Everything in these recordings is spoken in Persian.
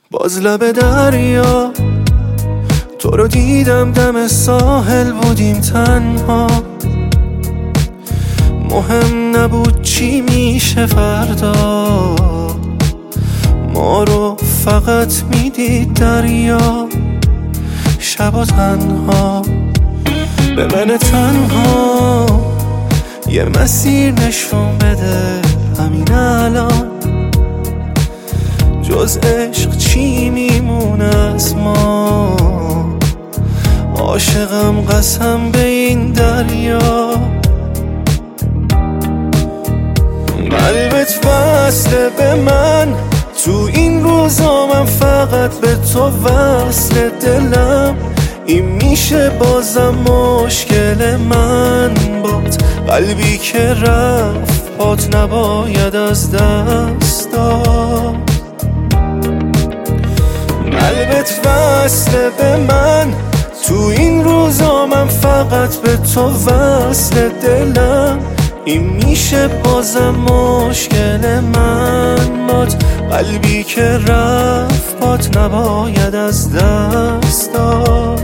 باز لب دریا تو رو دیدم، دم ساحل بودیم تنها. مهم نبود چی میشه فردا، ما رو فقط میدید دریا. شبا تنها به من تنها یه مسیر نشون بده همین الان. جز عشق چی میمونه از ما؟ عاشقم قسم به این دریا. قلبت وصله به من تو این روزا، من فقط به تو وصل دلم. این میشه بازم مشکل من بات، قلبی که رفت پات نباید از دست داد. قلبت وصله به من تو این روزا، من فقط به تو وصل دلم. این میشه بازم مشکل من بات، قلبی که رفت پات نباید از دست داد.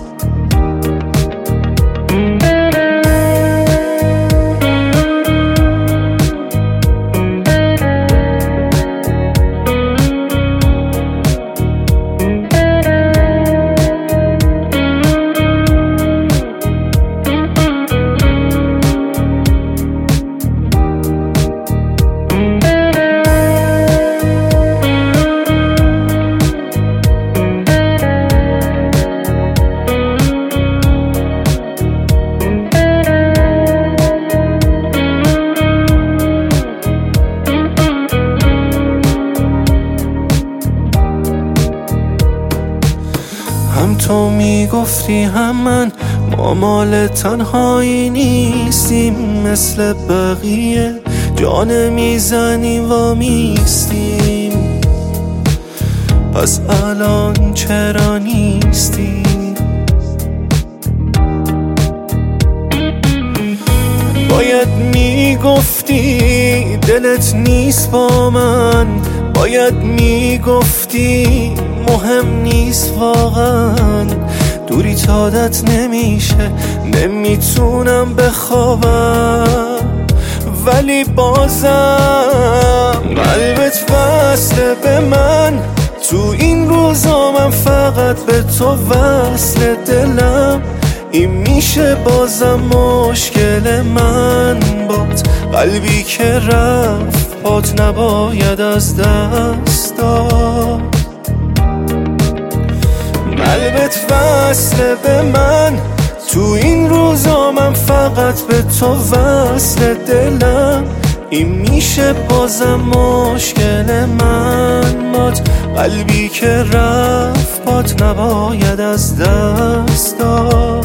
هم تو میگفتی هم من، ما مال تنهایی نیستیم. مثل بقیه جان میزنیم و میستیم. پس الان چرا نیستیم؟ باید میگفتی دلت نیست با من، باید میگفتی مهم نیست واقعا. دوری عادت نمیشه، نمیتونم بخوابم، ولی بازم قلبت وصله به من تو این روزا، من فقط به تو وصل دلم. این میشه بازم مشکل من بات، قلبی که رفت پات نباید از دست داد. قلبت وصله به من تو این روزا، من فقط به تو وصل دلم. این میشه بازم مشکل من بات، قلبی که رفت پات نباید از دست داد.